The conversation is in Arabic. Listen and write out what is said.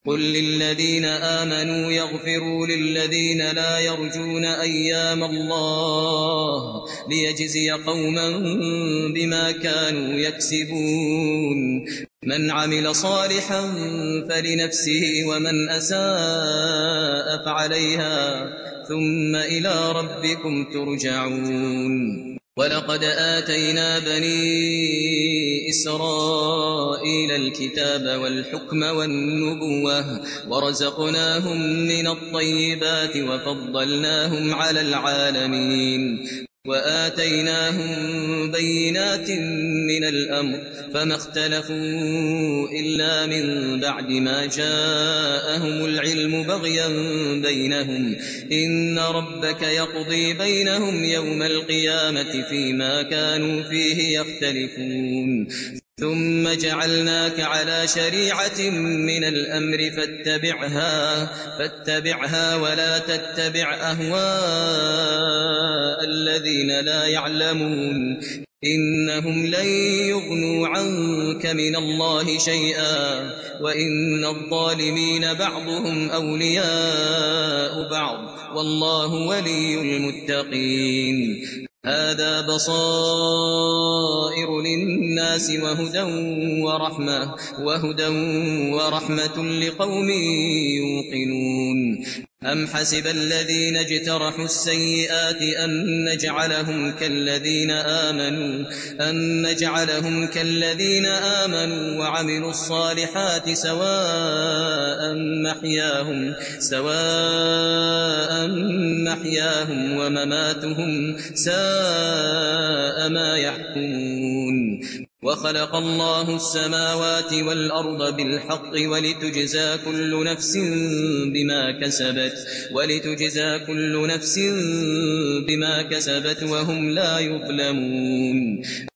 قل للذين آمنوا يغفروا للذين لا يرجون أيام الله ليجزي قوما بما كانوا يكسبون من عمل صالحا فلنفسه ومن أساء فعليها ثم إلى ربكم ترجعون ولقد آتينا بني إسرائيل الكتاب والحكم والنبوة ورزقناهم من الطيبات وفضلناهم على العالمين وآتيناهم بينات من الأمر فما اختلفوا إلا من بعد ما جاءهم العلم بغيا بينهم إن ربك يقضي بينهم يوم القيامة فيما كانوا فيه يختلفون ثم جعلناك على شريعة من الأمر فاتبعها ولا تتبع أهواء الذين لا يعلمون إنهم لن يغنوا عنك من الله شيئا وإن الظالمين بعضهم أولياء بعض والله ولي المتقين هذا بصائر للناس وهدى ورحمة لقوم يوقنون أم حسب الذين اجترحوا السيئات أن نجعلهم كالذين آمنوا وعملوا الصالحات سواء محياهم ومماتهم ساء ما يحكمون وخلق الله السماوات والأرض بالحق ولتجزى كل نفس بما كسبت وهم لا يظلمون